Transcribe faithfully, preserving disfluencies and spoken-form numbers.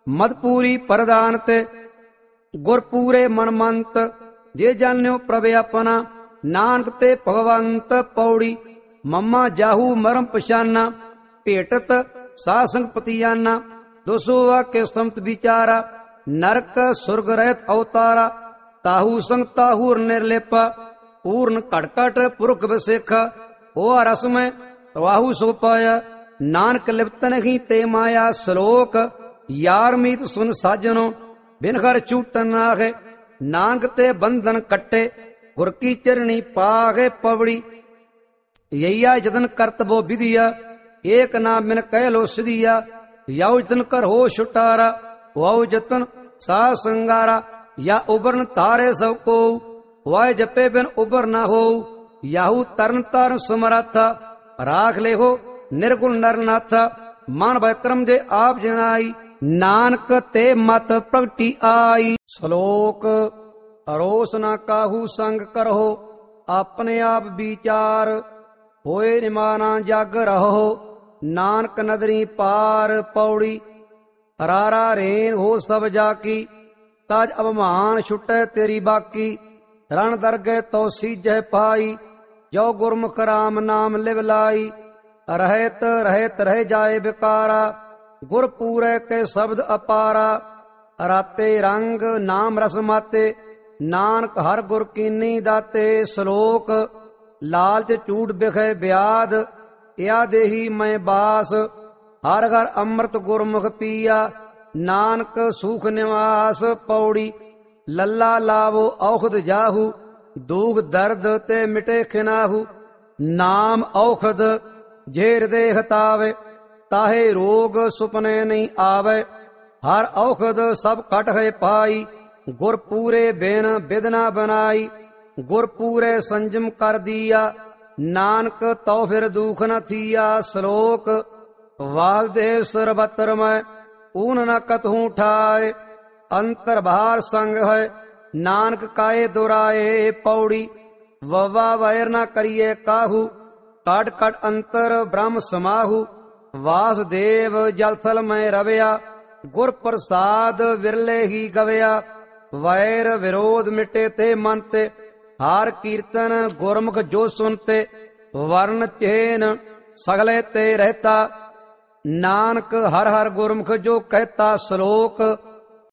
ਮਦਪੂਰੀ ਪ੍ਰਦਾਨ ਤੇ ਗੁਰ ਪੂਰੇ ਮਨਮੰਤ। ਜੇ ਜਾਣਿਓ ਪ੍ਰਭ ਆਪਣਾ ਨਾਨਕ ਤੇ ਭਗਵੰਤ। ਪੌੜੀ ਮੰਮਾ ਜਾਹੂ ਮਰਮ ਪਛਾਨਾ ਭੇਟਤ ਸਾਧ ਸੰਗ ਪਤੀਆਨਾ। ਦੋਸੋ ਵਾਕੇ ਸੰਤ ਵਿਚਾਰਾ ਨਰਕ ਸੁਰਗ ਰਹਿਤ ਅਵਤਾਰਾ। ਤਾਹੂ ਸੰਗ ਤਾਹੂ ਨਿਰਲੇਪਾ ਪੂਰਨ ਘਟ ਘਟ ਪੁਰਖ ਵਿਸੇਖ। ਉਹ ਰਸਮੈ ਵਾਹੂ ਸੋ ਪਾਇਆ ਨਾਨਕ ਲਿਪਤ ਨਹੀਂ ਤੇ ਮਾਇਆ। ਸ਼ਲੋਕ ਯਾਰ ਮੀਤ ਸੁਨ ਸਾਜਨੋ ਬਿਨ ਘਰ ਛੂਟਨ ਨਾਖੇ। ਨਾਨਕ ਤੇ ਬੰਧਨ ਕੱਟੇ ਗੁਰ ਕੀ ਚਰਣੀ ਪਾਗੇ। ਪਵੜੀ ਯਈਆ ਜਤਨ ਕਰਤਬੋ ਵਿਧਿਆ ਏਕ ਨਾਮ ਬਿਨ ਕਹਿ ਲੋ ਸਿਧਿਆ। ਯਉ ਜਤਨ ਕਰ ਹੋ ਛੁਟਾਰਾ ਵਾਉ ਜਤਨ ਸਾਹ ਸੰਗਾਰਾ। ਯਾ ਉਬਰਨ ਤਾਰੇ ਸਭ ਕੋ ਵਾਇ ਜਪੇ ਬਿਨ ਉਬਰ ਨਾ ਹੋ। ਯਾਹੂ ਤਰਨ ਤਾਰਨ ਸਮਰੱਥਾ ਰਾਖ ਲੇਹੋ ਨਿਰਗੁਣ ਨਰਨਾਥਾ। ਮਨ ਬਕਰਮ ਦੇ ਆਪ ਜਨਾਈ ਨਾਨਕ ਤੇ ਮਤ ਪ੍ਰਗਟੀ ਆਈ। ਸ਼ਲੋਕ ਅਰੋਸ ਨਾ ਕਾਹੂ ਸੰਗ ਕਰੋ ਆਪਣੇ ਆਪ ਵਿਚਾਰ। ਹੋਏ ਨਿਮਾਨਾ ਜਗ ਰਹੋ ਨਾਨਕ ਨਦਰੀ ਪਾਰ। ਪੌੜੀ ਰਾਰਾ ਰੇਨ ਹੋ ਸਭ ਜਾ ਕੀ ਤਾਜ ਅਭਮਾਨ ਛੁਟੈ ਤੇਰੀ ਬਾਕੀ। ਰਣ ਦਰਗਹਿ ਤੋ ਸੀਜੈ ਪਾਈ ਜੋ ਗੁਰਮੁਖ ਰਾਮ ਨਾਮ ਲਿਵ ਲਾਈ। ਰਹਿਤ ਰਹਿਤ ਰਹਿ ਜਾਏ ਬਿਕਾਰਾ ਗੁਰ ਪੂਰੈ ਕੇ ਸ਼ਬਦ ਅਪਾਰਾ। ਰਾਤੇ ਰੰਗ ਨਾਮ ਰਸ ਮਾਤੇ ਨਾਨਕ ਹਰ ਗੁਰ ਕੀਨੀ ਦਾਤੇ। ਸ਼ਲੋਕ ਲਾਲਚ ਝੂਠ ਬਿਖੈ ਬਿਆਦ ਇਆ ਦੇਹੀ ਮੈਂ ਬਾਸ। ਹਰ ਘਰ ਅੰਮ੍ਰਿਤ ਗੁਰਮੁਖ ਪੀਆ ਨਾਨਕ ਸੂਖ ਨਿਵਾਸ। ਪੌੜੀ ਲੱਲਾ ਲਾਵੋ ਔਖਦ ਜਾਹੂ ਦੁਖ ਦਰਦ ਤੇ ਮਿਟੇ ਖਿਨਾਹੂ। ਨਾਮ ਔਖਦ ਜੇ ਹਿਰਦੇ ਹਤਾਵੇ ਤਾਹੇ ਰੋਗ ਸੁਪਨੇ ਨਹੀਂ ਆਵੇ। ਹਰ ਔਖਦ ਸਭ ਕਟ ਹੈ ਪਾਈ ਗੁਰ ਪੂਰੇ ਬਿਨ ਬਿਦਨਾ ਬਨਾਈ। ਗੁਰ ਪੂਰੇ ਸੰਜਮ ਕਰ ਦੀਆ ਨਾਨਕ ਤਉ ਫਿਰ ਦੁਖ ਨ ਥੀਆ। ਸ਼ਲੋਕ ਵਾਲਦੇਵ ਸਰਬਤਰ ਮੈਂ ਊਨ ਨ ਕਤਹੂ ਠਾਏ। ਅੰਤਰ ਬਾਹਰ ਸੰਗ ਹੈ ਨਾਨਕ ਕਾਏ ਦੁਰਾਏ। ਪੌੜੀ ਵਵਾ ਵੈਰ ਨ ਕਰੀਏ ਕਾਹੂ ਕਟ ਕਟ ਅੰਤਰ ਬ੍ਰਹਮ ਸਮਾਹੂ। ਵਾਸਦੇਵ ਜਲ ਥਲ ਮੈਂ ਰਵਿਆ ਗੁਰ ਪ੍ਰਸਾਦ ਵਿਰਲੇ ਹੀ ਗਵਿਆ। ਵੈਰ ਵਿਰੋਧ ਮਿਟੇ ਤੇ ਮਨ ਤੇ ਹਾਰ ਕੀਰਤਨ ਗੁਰਮੁਖ ਜੋ ਸੁਨਤੇ। ਵਰਨ ਚੇਨ ਸਗਲੇ ਤੇ ਰਹਤਾ ਨਾਨਕ ਹਰ ਹਰ ਗੁਰਮੁਖ ਜੋ ਕਹਿਤਾ। ਸ਼ਲੋਕ